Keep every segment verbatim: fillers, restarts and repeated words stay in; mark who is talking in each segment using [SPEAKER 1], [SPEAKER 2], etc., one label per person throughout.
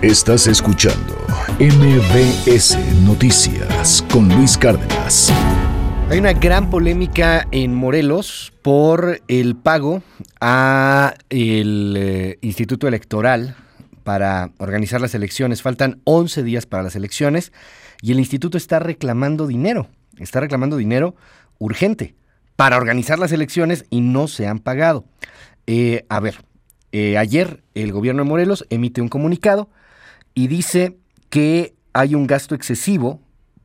[SPEAKER 1] Estás escuchando M B S Noticias con Luis Cárdenas.
[SPEAKER 2] Hay una gran polémica en Morelos por el pago a el eh, Instituto Electoral para organizar las elecciones. Faltan once días para las elecciones y el instituto está reclamando dinero, está reclamando dinero urgente para organizar las elecciones y no se han pagado. Eh, a ver, eh, ayer el gobierno de Morelos emite un comunicado y dice que hay un gasto excesivo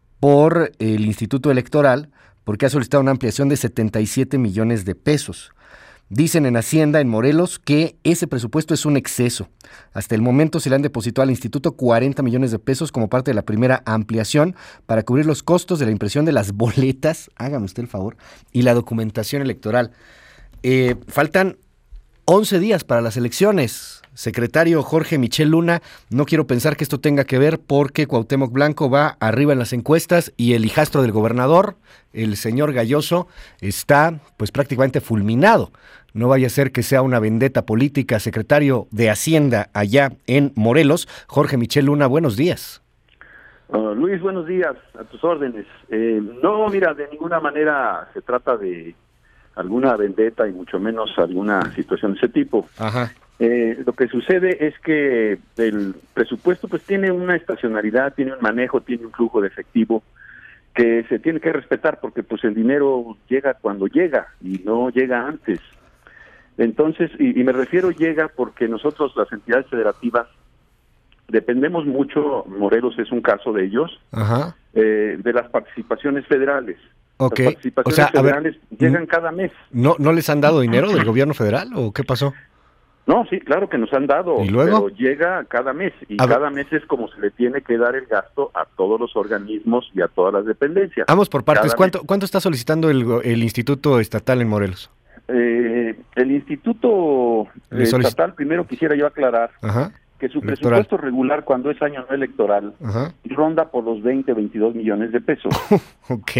[SPEAKER 2] por el Instituto Electoral porque ha solicitado una ampliación de setenta y siete millones de pesos. Dicen en Hacienda, en Morelos, que ese presupuesto es un exceso. Hasta el momento se le han depositado al instituto cuarenta millones de pesos como parte de la primera ampliación para cubrir los costos de la impresión de las boletas, hágame usted el favor, y la documentación electoral. Eh, faltan once días para las elecciones. Secretario Jorge Michel Luna, no quiero pensar que esto tenga que ver porque Cuauhtémoc Blanco va arriba en las encuestas y el hijastro del gobernador, el señor Galloso, está pues prácticamente fulminado. No vaya a ser que sea una vendetta política. Secretario de Hacienda allá en Morelos, Jorge Michel Luna, buenos días.
[SPEAKER 3] Uh, Luis, buenos días, a tus órdenes. Eh, no, mira, de ninguna manera se trata de alguna vendetta y mucho menos alguna situación de ese tipo.
[SPEAKER 2] Ajá.
[SPEAKER 3] Eh, lo que sucede es que el presupuesto pues tiene una estacionalidad, tiene un manejo, tiene un flujo de efectivo que se tiene que respetar porque pues el dinero llega cuando llega y no llega antes. Entonces, y, y me refiero llega porque nosotros las entidades federativas dependemos mucho, Morelos es un caso de ellos,
[SPEAKER 2] Ajá.
[SPEAKER 3] Eh, de las participaciones federales.
[SPEAKER 2] Okay.
[SPEAKER 3] Las participaciones
[SPEAKER 2] o sea,
[SPEAKER 3] federales
[SPEAKER 2] a ver,
[SPEAKER 3] llegan cada mes.
[SPEAKER 2] ¿No, ¿No les han dado dinero del gobierno federal o qué pasó?
[SPEAKER 3] No, sí, claro que nos han dado,
[SPEAKER 2] ¿Y luego?
[SPEAKER 3] pero llega cada mes, y
[SPEAKER 2] A
[SPEAKER 3] cada
[SPEAKER 2] ver.
[SPEAKER 3] mes es como se le tiene que dar el gasto a todos los organismos y a todas las dependencias.
[SPEAKER 2] Vamos por partes.
[SPEAKER 3] Cada
[SPEAKER 2] ¿Cuánto, ¿Cuánto está solicitando el, el Instituto Estatal en Morelos?
[SPEAKER 3] Eh, el Instituto
[SPEAKER 2] Le solic-
[SPEAKER 3] Estatal, primero quisiera yo aclarar
[SPEAKER 2] Ajá.
[SPEAKER 3] que su
[SPEAKER 2] Electoral.
[SPEAKER 3] presupuesto regular cuando es año no electoral
[SPEAKER 2] Ajá.
[SPEAKER 3] ronda por los veinte, veintidós millones de pesos.
[SPEAKER 2] Ok.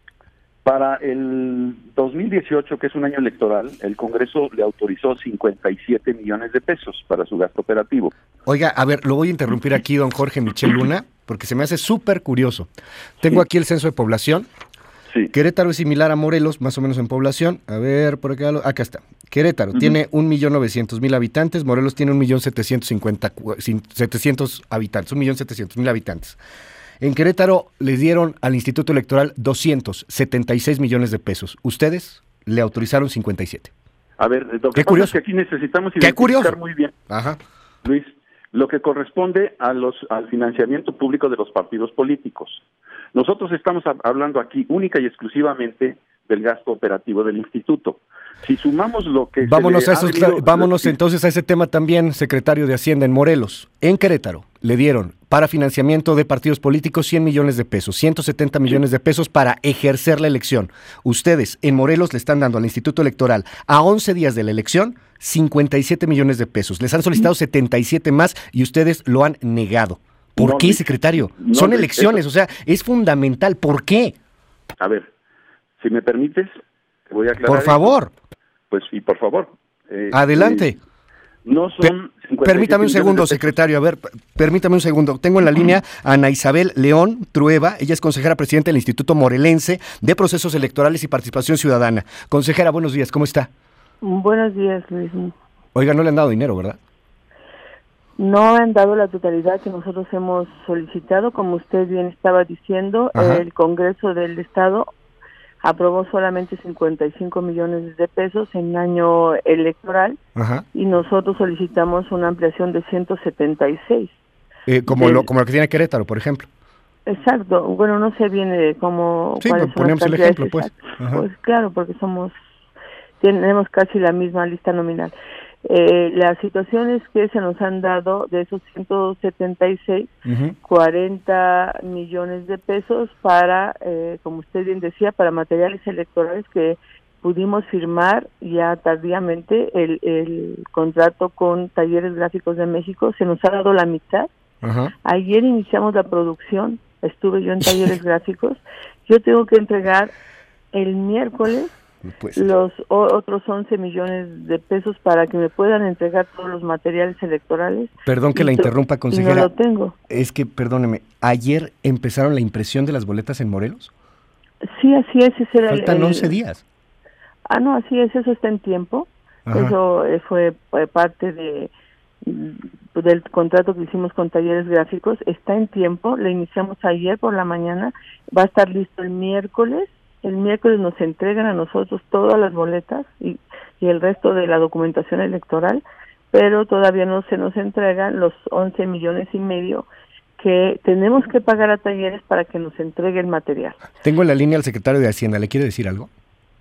[SPEAKER 3] Para el dos mil dieciocho, que es un año electoral, el Congreso le autorizó cincuenta y siete millones de pesos para su gasto operativo.
[SPEAKER 2] Oiga, a ver, lo voy a interrumpir aquí, don Jorge Michel Luna, porque se me hace súper curioso. Tengo
[SPEAKER 3] Sí.
[SPEAKER 2] aquí el censo de población.
[SPEAKER 3] Sí.
[SPEAKER 2] Querétaro es similar a Morelos, más o menos en población. A ver, por acá, lo- acá está. Querétaro
[SPEAKER 3] Ujú.
[SPEAKER 2] tiene un millón novecientos mil habitantes, Morelos tiene un millón setecientos cincuenta, setecientos habitantes, un millón setecientos mil habitantes. En Querétaro les dieron al Instituto Electoral doscientos setenta y seis millones de pesos. Ustedes le autorizaron cincuenta y siete.
[SPEAKER 3] A ver, lo que
[SPEAKER 2] Qué
[SPEAKER 3] pasa
[SPEAKER 2] curioso.
[SPEAKER 3] es que aquí necesitamos
[SPEAKER 2] Qué
[SPEAKER 3] identificar
[SPEAKER 2] curioso.
[SPEAKER 3] muy bien,
[SPEAKER 2] Ajá.
[SPEAKER 3] Luis, lo que corresponde a los al financiamiento público de los partidos políticos. Nosotros estamos a- hablando aquí única y exclusivamente del gasto operativo del instituto. Si sumamos lo que
[SPEAKER 2] Vámonos,
[SPEAKER 3] se
[SPEAKER 2] a
[SPEAKER 3] le ha
[SPEAKER 2] esos,
[SPEAKER 3] venido-
[SPEAKER 2] vámonos entonces a ese tema también, secretario de Hacienda en Morelos. En Querétaro le dieron para financiamiento de partidos políticos cien millones de pesos, ciento setenta millones de pesos para ejercer la elección. Ustedes en Morelos le están dando al Instituto Electoral a once días de la elección cincuenta y siete millones de pesos. Les han solicitado setenta y siete más y ustedes lo han negado. ¿Por
[SPEAKER 3] No,
[SPEAKER 2] qué,
[SPEAKER 3] Luis,
[SPEAKER 2] secretario?
[SPEAKER 3] no,
[SPEAKER 2] Son
[SPEAKER 3] Luis,
[SPEAKER 2] elecciones,
[SPEAKER 3] eso-
[SPEAKER 2] o sea, es fundamental. ¿Por qué?
[SPEAKER 3] A ver, si me permites, te voy a aclarar.
[SPEAKER 2] Por
[SPEAKER 3] esto.
[SPEAKER 2] favor,
[SPEAKER 3] Pues sí, por favor. Eh,
[SPEAKER 2] adelante.
[SPEAKER 3] eh, no
[SPEAKER 2] Per-
[SPEAKER 3] son cincuenta y siete
[SPEAKER 2] Permítame un
[SPEAKER 3] millones
[SPEAKER 2] segundo,
[SPEAKER 3] de pesos.
[SPEAKER 2] secretario. A ver, p- permítame un segundo. Tengo en la línea a Ana Isabel León Trueba. Ella es consejera presidenta del Instituto Morelense de Procesos Electorales y Participación Ciudadana. Consejera, buenos días. ¿Cómo está?
[SPEAKER 4] Buenos días, Luis.
[SPEAKER 2] Oiga, no le han dado dinero, ¿verdad?
[SPEAKER 4] No han dado la totalidad que nosotros hemos solicitado, como usted bien estaba diciendo.
[SPEAKER 2] Ajá.
[SPEAKER 4] El Congreso del Estado aprobó solamente cincuenta y cinco millones de pesos en año electoral
[SPEAKER 2] Ajá.
[SPEAKER 4] y nosotros solicitamos una ampliación de ciento setenta y seis.
[SPEAKER 2] Eh, como,
[SPEAKER 4] Del-
[SPEAKER 2] lo, como lo que tiene Querétaro, por ejemplo.
[SPEAKER 4] Exacto. Bueno, no sé bien eh, cómo
[SPEAKER 2] Sí,
[SPEAKER 4] cuáles
[SPEAKER 2] pues
[SPEAKER 4] son
[SPEAKER 2] ponemos
[SPEAKER 4] las
[SPEAKER 2] el
[SPEAKER 4] cantidades
[SPEAKER 2] ejemplo, pues.
[SPEAKER 4] exactas.
[SPEAKER 2] Ajá.
[SPEAKER 4] Pues claro, porque somos tenemos casi la misma lista nominal. Eh, la situación es que se nos han dado de esos ciento setenta y seis,
[SPEAKER 2] Ujú.
[SPEAKER 4] cuarenta millones de pesos para, eh, como usted bien decía, para materiales electorales que pudimos firmar ya tardíamente. El, el contrato con Talleres Gráficos de México se nos ha dado la mitad.
[SPEAKER 2] Ajá.
[SPEAKER 4] Ayer iniciamos la producción, estuve yo en Talleres Gráficos. Yo tengo que entregar el miércoles
[SPEAKER 2] Pues,
[SPEAKER 4] los o, otros once millones de pesos para que me puedan entregar todos los materiales electorales.
[SPEAKER 2] Perdón que
[SPEAKER 4] y
[SPEAKER 2] la
[SPEAKER 4] to-
[SPEAKER 2] interrumpa, consejera.
[SPEAKER 4] Y no lo tengo.
[SPEAKER 2] Es que, perdóneme, ¿ayer empezaron la impresión de las boletas en Morelos?
[SPEAKER 4] Sí, así es. Ese era el-
[SPEAKER 2] Faltan
[SPEAKER 4] el-
[SPEAKER 2] once días.
[SPEAKER 4] Ah, no, así es, eso está en tiempo.
[SPEAKER 2] Ajá.
[SPEAKER 4] Eso eh, fue eh, parte de mm, del contrato que hicimos con Talleres Gráficos. Está en tiempo, lo iniciamos ayer por la mañana, va a estar listo el miércoles. El miércoles nos entregan a nosotros todas las boletas y, y el resto de la documentación electoral, pero todavía no se nos entregan los once millones y medio que tenemos que pagar a Talleres para que nos entregue el material.
[SPEAKER 2] Tengo en la línea al secretario de Hacienda, ¿le quiere decir algo?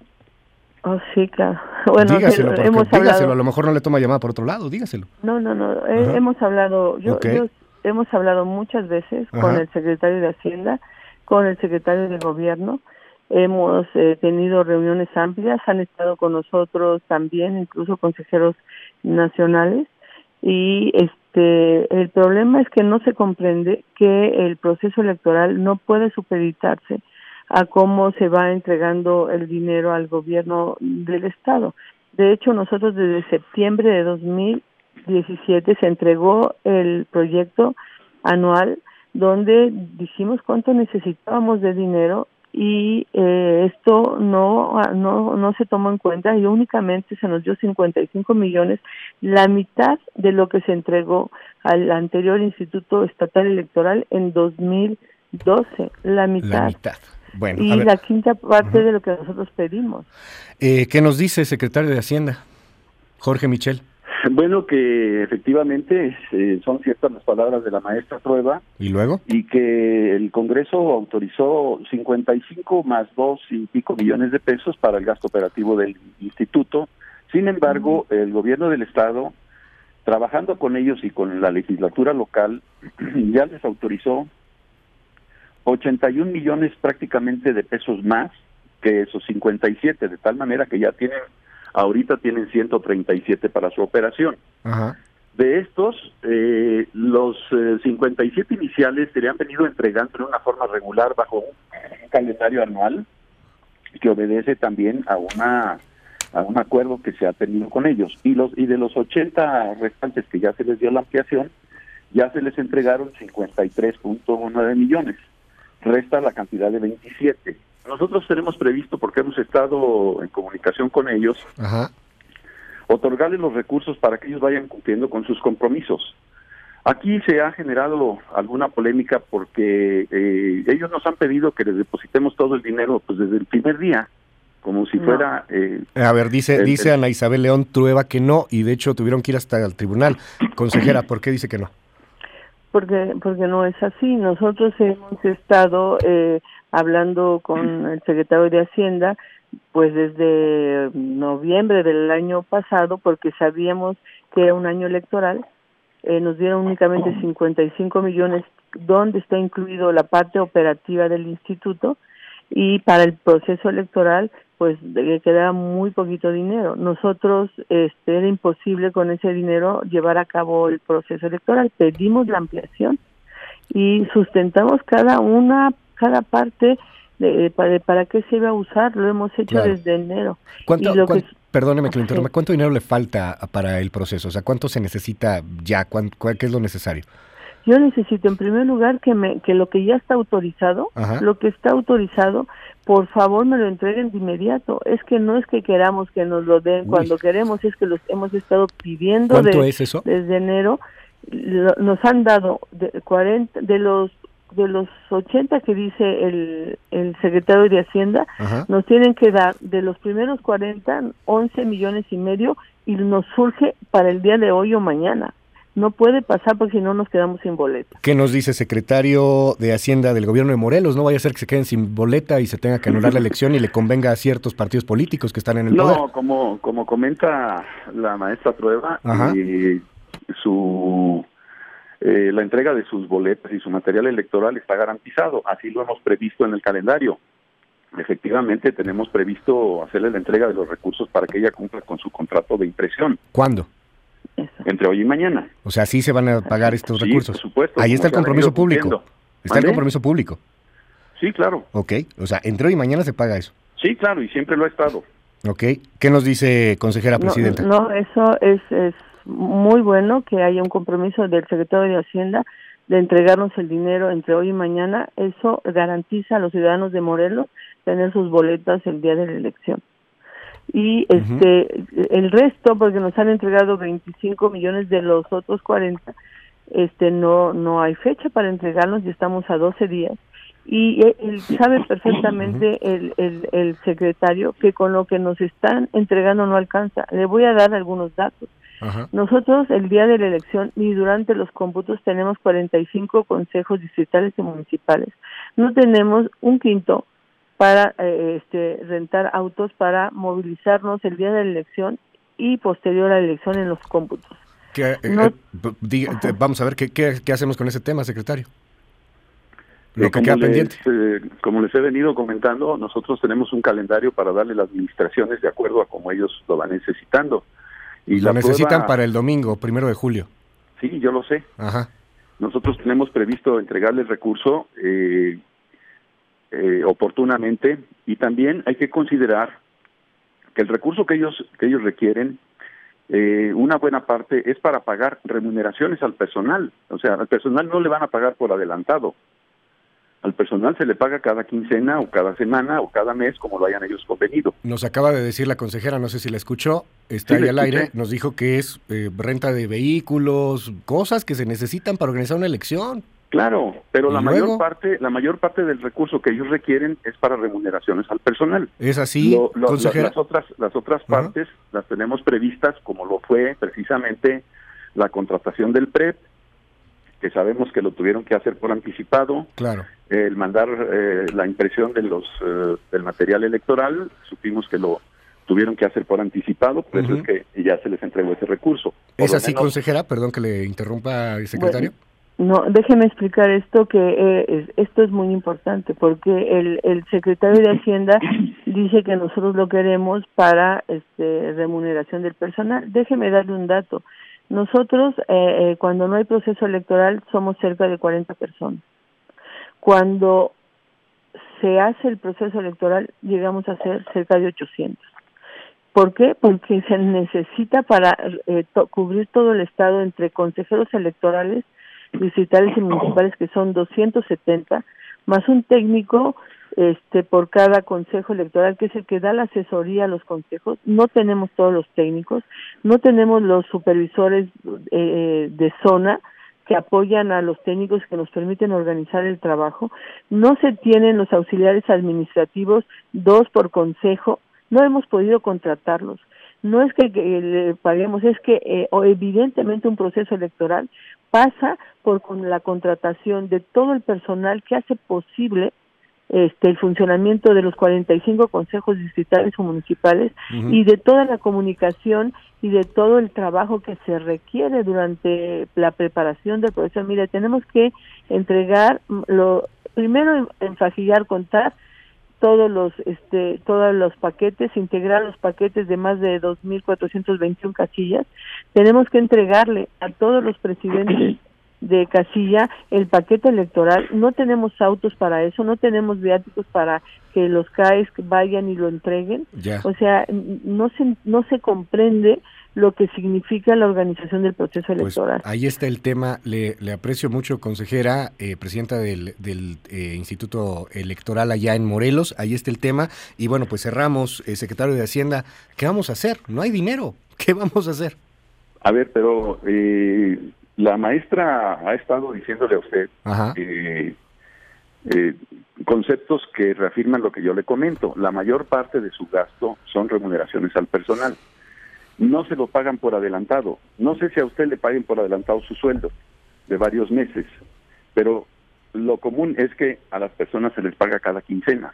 [SPEAKER 4] Oh, sí, claro. Bueno,
[SPEAKER 2] dígaselo,
[SPEAKER 4] sí,
[SPEAKER 2] porque,
[SPEAKER 4] hemos
[SPEAKER 2] dígaselo,
[SPEAKER 4] hablado.
[SPEAKER 2] a lo mejor no le toma llamada por otro lado, dígaselo.
[SPEAKER 4] No, no, no, eh,
[SPEAKER 2] Ajá.
[SPEAKER 4] hemos hablado, yo,
[SPEAKER 2] Ok.
[SPEAKER 4] yo- hemos hablado muchas veces
[SPEAKER 2] Ajá.
[SPEAKER 4] con el secretario de Hacienda, con el secretario de Gobierno, hemos eh, tenido reuniones amplias, han estado con nosotros también, incluso consejeros nacionales, y este el problema es que no se comprende que el proceso electoral no puede supeditarse a cómo se va entregando el dinero al gobierno del estado. De hecho, nosotros desde septiembre de dos mil diecisiete se entregó el proyecto anual donde dijimos cuánto necesitábamos de dinero y eh, esto no, no no se tomó en cuenta y únicamente se nos dio cincuenta y cinco millones, la mitad de lo que se entregó al anterior Instituto Estatal Electoral en dos mil doce, la mitad.
[SPEAKER 2] La mitad. Bueno,
[SPEAKER 4] y
[SPEAKER 2] a ver,
[SPEAKER 4] la quinta parte
[SPEAKER 2] Ujú.
[SPEAKER 4] de lo que nosotros pedimos.
[SPEAKER 2] eh, ¿qué nos dice el secretario de Hacienda, Jorge Michel?
[SPEAKER 3] Bueno, que efectivamente eh, son ciertas las palabras de la maestra Trueba
[SPEAKER 2] ¿Y luego?
[SPEAKER 3] y que el Congreso autorizó cincuenta y cinco más dos y pico millones de pesos para el gasto operativo del instituto. Sin embargo, el gobierno del estado, trabajando con ellos y con la legislatura local, ya les autorizó ochenta y un millones prácticamente de pesos más que esos cincuenta y siete, de tal manera que ya tienen, ahorita tienen ciento treinta y siete para su operación.
[SPEAKER 2] Ajá.
[SPEAKER 3] De estos, eh, los eh, cincuenta y siete iniciales se le han venido entregando de una forma regular bajo un, un calendario anual que obedece también a una a un acuerdo que se ha tenido con ellos. Y los y de los ochenta restantes que ya se les dio la ampliación, ya se les entregaron cincuenta y tres punto nueve millones. Resta la cantidad de veintisiete. Nosotros tenemos previsto, porque hemos estado en comunicación con ellos,
[SPEAKER 2] Ajá.
[SPEAKER 3] otorgarles los recursos para que ellos vayan cumpliendo con sus compromisos. Aquí se ha generado alguna polémica porque eh, ellos nos han pedido que les depositemos todo el dinero pues desde el primer día, como si
[SPEAKER 4] No.
[SPEAKER 3] fuera... Eh,
[SPEAKER 2] A ver, dice
[SPEAKER 3] el-
[SPEAKER 2] dice
[SPEAKER 3] el-
[SPEAKER 2] Ana Isabel León Trueba que no, y de hecho tuvieron que ir hasta el tribunal. Consejera, ¿por qué dice que no?
[SPEAKER 4] Porque porque no es así. Nosotros hemos estado eh, hablando con el secretario de Hacienda pues desde noviembre del año pasado porque sabíamos que era un año electoral. Eh, nos dieron únicamente cincuenta y cinco millones donde está incluido la parte operativa del instituto y para el proceso electoral pues le quedaba muy poquito dinero. Nosotros este, era imposible con ese dinero llevar a cabo el proceso electoral. Pedimos la ampliación y sustentamos cada una, cada parte de, para, para qué se iba a usar. Lo hemos hecho
[SPEAKER 2] Claro.
[SPEAKER 4] desde enero.
[SPEAKER 2] ¿Cuánto,
[SPEAKER 4] Y lo
[SPEAKER 2] cuán-
[SPEAKER 4] que-
[SPEAKER 2] perdóneme que lo
[SPEAKER 4] Sí.
[SPEAKER 2] interrumpa, ¿cuánto dinero le falta para el proceso? O sea, ¿cuánto se necesita ya? ¿Cuán- cuál- ¿Qué es lo necesario?
[SPEAKER 4] Yo necesito en primer lugar que me que lo que ya está autorizado,
[SPEAKER 2] Ajá.
[SPEAKER 4] lo que está autorizado, por favor me lo entreguen de inmediato. Es que no es que queramos que nos lo den
[SPEAKER 2] Uy.
[SPEAKER 4] cuando queremos, es que los hemos estado pidiendo
[SPEAKER 2] ¿Cuánto
[SPEAKER 4] de-
[SPEAKER 2] es eso?
[SPEAKER 4] desde enero. Lo- nos han dado de cuarenta de los de los ochenta que dice el el secretario de Hacienda,
[SPEAKER 2] Ajá.
[SPEAKER 4] nos tienen que dar de los primeros cuarenta, once millones y medio y nos surge para el día de hoy o mañana. No puede pasar porque si no nos quedamos sin boleta.
[SPEAKER 2] ¿Qué nos dice el secretario de Hacienda del gobierno de Morelos? No vaya a ser que se queden sin boleta y se tenga que anular la elección y le convenga a ciertos partidos políticos que están en el poder.
[SPEAKER 3] no, como como comenta la maestra Trueba,
[SPEAKER 2] Ajá.
[SPEAKER 3] eh, su eh, la entrega de sus boletas y su material electoral está garantizado. Así lo hemos previsto en el calendario. Efectivamente, tenemos previsto hacerle la entrega de los recursos para que ella cumpla con su contrato de impresión
[SPEAKER 2] ¿Cuándo?
[SPEAKER 4] Eso.
[SPEAKER 3] entre hoy y mañana.
[SPEAKER 2] O sea, sí se van a pagar estos
[SPEAKER 3] Sí,
[SPEAKER 2] recursos.
[SPEAKER 3] por supuesto,
[SPEAKER 2] Ahí
[SPEAKER 3] como
[SPEAKER 2] está el
[SPEAKER 3] se han
[SPEAKER 2] compromiso
[SPEAKER 3] venido
[SPEAKER 2] público.
[SPEAKER 3] cumpliendo.
[SPEAKER 2] Está el
[SPEAKER 3] ¿Mande?
[SPEAKER 2] compromiso público.
[SPEAKER 3] Sí, claro.
[SPEAKER 2] Ok. O sea, entre hoy y mañana se paga eso.
[SPEAKER 3] Sí, claro, y siempre lo ha estado.
[SPEAKER 2] Ok, ¿qué nos dice, consejera presidenta?
[SPEAKER 4] No, no eso es, es muy bueno que haya un compromiso del secretario de Hacienda de entregarnos el dinero entre hoy y mañana. Eso garantiza a los ciudadanos de Morelos tener sus boletas el día de la elección. Y este uh-huh. el resto, porque nos han entregado veinticinco millones de los otros cuarenta, este no no hay fecha para entregarlos y estamos a doce días. Y él sabe perfectamente el, el, el secretario que con lo que nos están entregando no alcanza. Le voy a dar algunos datos. Ajá. Nosotros el día de la elección y durante los cómputos tenemos cuarenta y cinco consejos distritales y municipales. No tenemos un quinto para eh, este, rentar autos para movilizarnos el día de la elección y posterior a la elección en los cómputos.
[SPEAKER 2] ¿Qué, eh, no, eh, diga, vamos a ver qué, qué, qué hacemos con ese tema, secretario. Lo que queda pendiente.
[SPEAKER 3] Eh, como les he venido comentando, nosotros tenemos un calendario para darle las administraciones de acuerdo a como ellos lo van necesitando.
[SPEAKER 2] Y lo la necesitan prueba, para el domingo, primero de julio.
[SPEAKER 3] Sí, yo lo sé.
[SPEAKER 2] Ajá.
[SPEAKER 3] Nosotros tenemos previsto entregarle el recurso eh, eh, oportunamente, y también hay que considerar que el recurso que ellos que ellos requieren, eh, una buena parte es para pagar remuneraciones al personal. O sea, al personal no le van a pagar por adelantado. Al personal se le paga cada quincena o cada semana o cada mes, como lo hayan ellos convenido.
[SPEAKER 2] Nos acaba de decir la consejera, no sé si la escuchó, está sí, ahí al aire, nos dijo que es eh, renta de vehículos, cosas que se necesitan para organizar una elección.
[SPEAKER 3] Claro, pero la
[SPEAKER 2] luego?
[SPEAKER 3] mayor parte la mayor parte del recurso que ellos requieren es para remuneraciones al personal.
[SPEAKER 2] ¿Es así,
[SPEAKER 3] lo, lo,
[SPEAKER 2] consejera?
[SPEAKER 3] Las otras, las otras uh-huh. partes las tenemos previstas, como lo fue precisamente la contratación del P R E P, que sabemos que lo tuvieron que hacer por anticipado.
[SPEAKER 2] Claro.
[SPEAKER 3] El mandar eh, la impresión de los eh, del material electoral, supimos que lo tuvieron que hacer por anticipado, por uh-huh. eso es que ya se les entregó ese recurso. Por
[SPEAKER 2] ¿Es así,
[SPEAKER 3] menos...
[SPEAKER 2] consejera? Perdón que le interrumpa el secretario.
[SPEAKER 4] Bueno, no, déjeme explicar esto, que eh, es, esto es muy importante, porque el, el secretario de Hacienda dice que nosotros lo queremos para este remuneración del personal. Déjeme darle un dato. Nosotros, eh, eh, cuando no hay proceso electoral, somos cerca de cuarenta personas. Cuando se hace el proceso electoral, llegamos a ser cerca de ochocientos. ¿Por qué? Porque se necesita para eh, to- cubrir todo el estado entre consejeros electorales, distritales y municipales, que son doscientos setenta, más un técnico este por cada consejo electoral, que es el que da la asesoría a los consejos. No tenemos todos los técnicos, no tenemos los supervisores eh, de zona que apoyan a los técnicos, que nos permiten organizar el trabajo, no se tienen los auxiliares administrativos, dos por consejo, no hemos podido contratarlos. No es que, que le paguemos, es que eh, evidentemente un proceso electoral pasa por con la contratación de todo el personal que hace posible este el funcionamiento de los cuarenta y cinco consejos distritales o municipales, uh-huh. y de toda la comunicación y de todo el trabajo que se requiere durante la preparación del proceso. Mire, tenemos que entregar, lo primero enfajillar, contar todos los este todos los paquetes, integrar los paquetes de más de dos mil cuatrocientas veintiuna casillas. Tenemos que entregarle a todos los presidentes de casilla el paquete electoral. No tenemos autos para eso, no tenemos viáticos para que los C A E S vayan y lo entreguen.
[SPEAKER 2] Ya.
[SPEAKER 4] O sea, no se no se comprende lo que significa la organización del proceso electoral.
[SPEAKER 2] Pues ahí está el tema. Le, le aprecio mucho, consejera, eh, presidenta del, del eh, Instituto Electoral allá en Morelos. Ahí está el tema. Y bueno, pues cerramos, eh, secretario de Hacienda. ¿Qué vamos a hacer? No hay dinero. ¿Qué vamos a hacer?
[SPEAKER 3] A ver, pero eh, la maestra ha estado diciéndole a usted eh, eh, conceptos que reafirman lo que yo le comento. La mayor parte de su gasto son remuneraciones al personal. No se lo pagan por adelantado. No sé si a usted le paguen por adelantado su sueldo de varios meses, pero lo común es que a las personas se les paga cada quincena.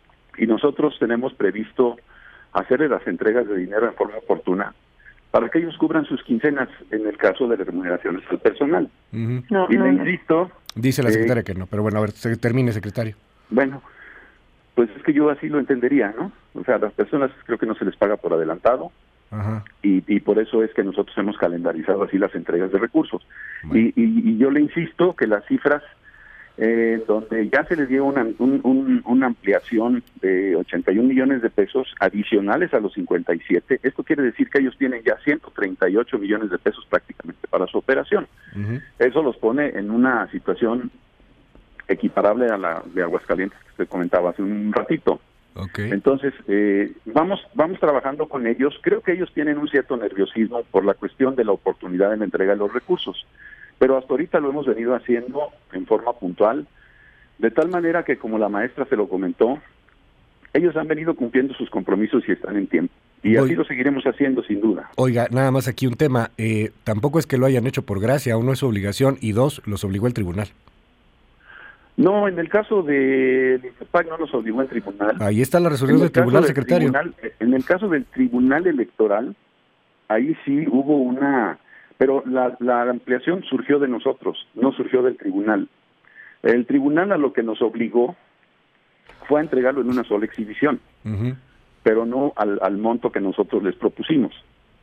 [SPEAKER 3] Y nosotros tenemos previsto hacerle las entregas de dinero en forma oportuna para que ellos cubran sus quincenas en el caso de las remuneraciones al personal.
[SPEAKER 2] Uh-huh.
[SPEAKER 4] No,
[SPEAKER 3] y
[SPEAKER 4] no,
[SPEAKER 3] le
[SPEAKER 4] no.
[SPEAKER 3] insisto...
[SPEAKER 2] Dice la secretaria eh, que no, pero bueno, a ver, se termine, secretario.
[SPEAKER 3] Bueno, pues es que yo así lo entendería, ¿no? O sea, a las personas creo que no se les paga por adelantado. Ajá. Y, y por eso es que nosotros hemos calendarizado así las entregas de recursos. Bueno. Y, y, y yo le insisto que las cifras eh, donde ya se les dio una, un, un, una ampliación de ochenta y un millones de pesos adicionales a los cincuenta y siete. Esto quiere decir que ellos tienen ya ciento treinta y ocho millones de pesos prácticamente para su operación. Uh-huh. Eso los pone en una situación equiparable a la de Aguascalientes que usted comentaba hace un ratito. Okay. Entonces, eh, vamos vamos trabajando con ellos. Creo que ellos tienen un cierto nerviosismo por la cuestión de la oportunidad de la entrega de los recursos, pero hasta ahorita lo hemos venido haciendo en forma puntual, de tal manera que, como la maestra se lo comentó, ellos han venido cumpliendo sus compromisos y están en tiempo. Y Voy. así lo seguiremos haciendo, sin duda.
[SPEAKER 2] Oiga, nada más aquí un tema. Eh, tampoco es que lo hayan hecho por gracia, uno es su obligación, y dos, los obligó el tribunal.
[SPEAKER 3] No, en el caso del INTEPAC no los obligó el tribunal.
[SPEAKER 2] Ahí está la resolución del tribunal, del secretario.
[SPEAKER 3] Tribunal, en el caso del tribunal electoral, ahí sí hubo una... Pero la, la ampliación surgió de nosotros, no surgió del tribunal. El tribunal a lo que nos obligó fue a entregarlo en una sola exhibición, uh-huh. pero no al, al monto que nosotros les propusimos.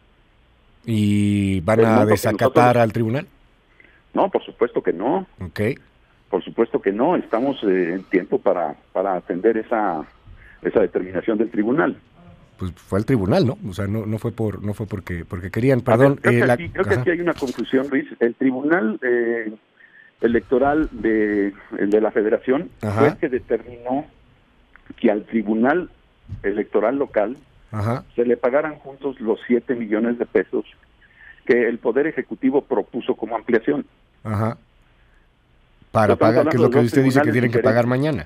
[SPEAKER 2] ¿Y van a desacatar nosotros... al tribunal?
[SPEAKER 3] No, por supuesto que no.
[SPEAKER 2] Okay.
[SPEAKER 3] Por supuesto que no, estamos eh, en tiempo para, para atender esa esa determinación del tribunal.
[SPEAKER 2] Pues fue al tribunal, ¿no? O sea, no no fue por no fue porque porque querían, perdón.
[SPEAKER 3] Ver, creo,
[SPEAKER 2] eh,
[SPEAKER 3] que,
[SPEAKER 2] la...
[SPEAKER 3] aquí, creo que aquí hay una confusión, Luis. El tribunal eh, electoral de, de la Federación Ajá. fue el que determinó que al tribunal electoral local Ajá. se le pagaran juntos los siete millones de pesos que el Poder Ejecutivo propuso como ampliación.
[SPEAKER 2] Ajá. Para pagar, que es lo que usted dice que tienen que pagar mañana.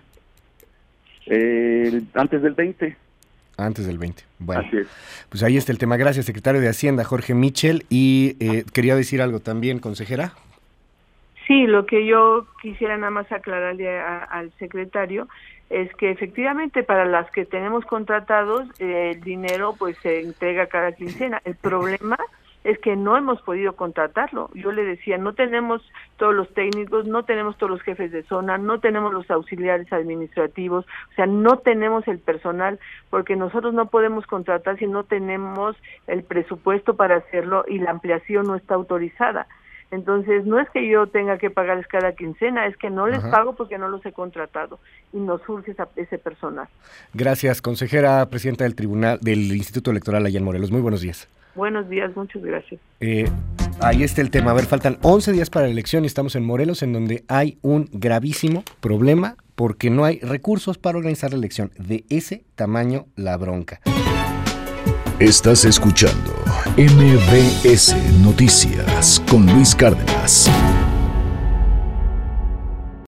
[SPEAKER 3] Eh, antes del veinte.
[SPEAKER 2] Antes del veinte. Bueno,
[SPEAKER 3] así es.
[SPEAKER 2] Pues ahí está el tema. Gracias, secretario de Hacienda, Jorge Michel. Y eh, quería decir algo también, consejera.
[SPEAKER 4] Sí, lo que yo quisiera nada más aclararle a, al secretario es que efectivamente para las que tenemos contratados, eh, el dinero pues se entrega cada quincena. El problema es que no hemos podido contratarlo. Yo le decía, no tenemos todos los técnicos, no tenemos todos los jefes de zona, no tenemos los auxiliares administrativos, o sea, no tenemos el personal, porque nosotros no podemos contratar si no tenemos el presupuesto para hacerlo y la ampliación no está autorizada. Entonces, no es que yo tenga que pagarles cada quincena, es que no les Ajá. pago porque no los he contratado y nos surge esa, ese personal.
[SPEAKER 2] Gracias, consejera, presidenta del Tribunal del Instituto Electoral allá en Morelos. Muy buenos días.
[SPEAKER 4] Buenos días, muchas gracias.
[SPEAKER 2] Eh, ahí está el tema. A ver, faltan once días para la elección y estamos en Morelos, en donde hay un gravísimo problema porque no hay recursos para organizar la elección. De ese tamaño la bronca.
[SPEAKER 1] Estás escuchando M B S Noticias con Luis Cárdenas.